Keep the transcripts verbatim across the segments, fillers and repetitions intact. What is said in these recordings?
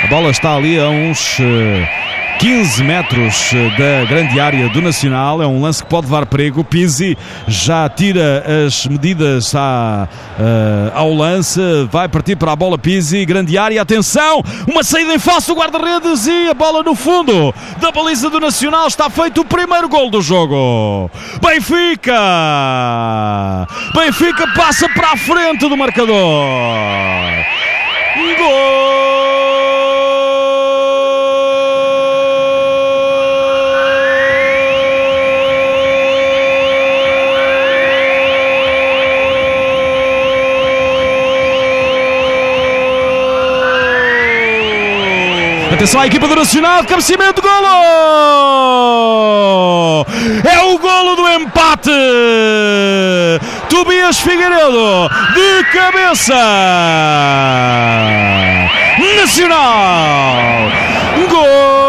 bola está ali a uns quinze metros da grande área do Nacional. É um lance que pode levar perigo. Pizzi já tira as medidas à, uh, ao lance. Vai partir para a bola Pizzi. Grande área. Atenção! Uma saída em falso do guarda-redes e a bola no fundo da baliza do Nacional. Está feito o primeiro gol do jogo. Benfica! Benfica passa para a frente do marcador. Gol! Atenção à equipa do Nacional, cabeceamento, golo! É o golo do empate! Tobias Figueiredo, de cabeça! Nacional! Gol!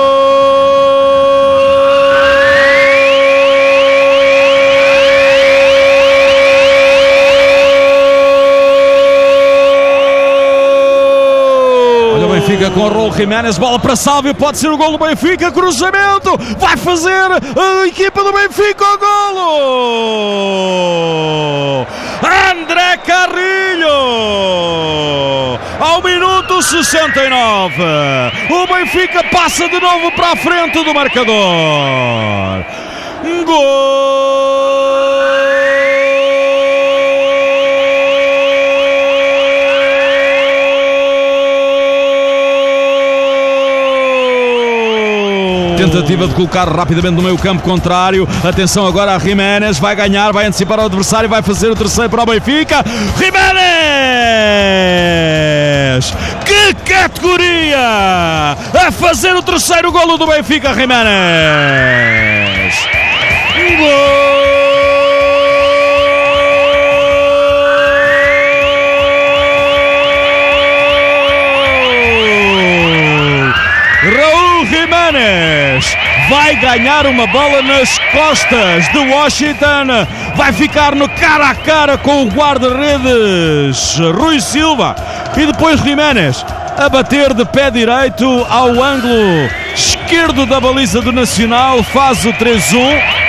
Benfica com o Raul Jiménez, bola para Sálvio, pode ser o golo do Benfica, cruzamento, vai fazer a equipa do Benfica o golo! André Carrilho! Ao minuto sessenta e nove, o Benfica passa de novo para a frente do marcador. Gol! Tentativa de colocar rapidamente no meio campo contrário. Atenção agora a Jiménez. Vai ganhar, vai antecipar o adversário. Vai fazer o terceiro para o Benfica. Jiménez! Que categoria! A fazer o terceiro golo do Benfica, Jiménez! Gol! Jiménez vai ganhar uma bola nas costas de Washington, vai ficar no cara a cara com o guarda-redes Rui Silva e depois Jiménez a bater de pé direito ao ângulo esquerdo da baliza do Nacional, faz o três a um.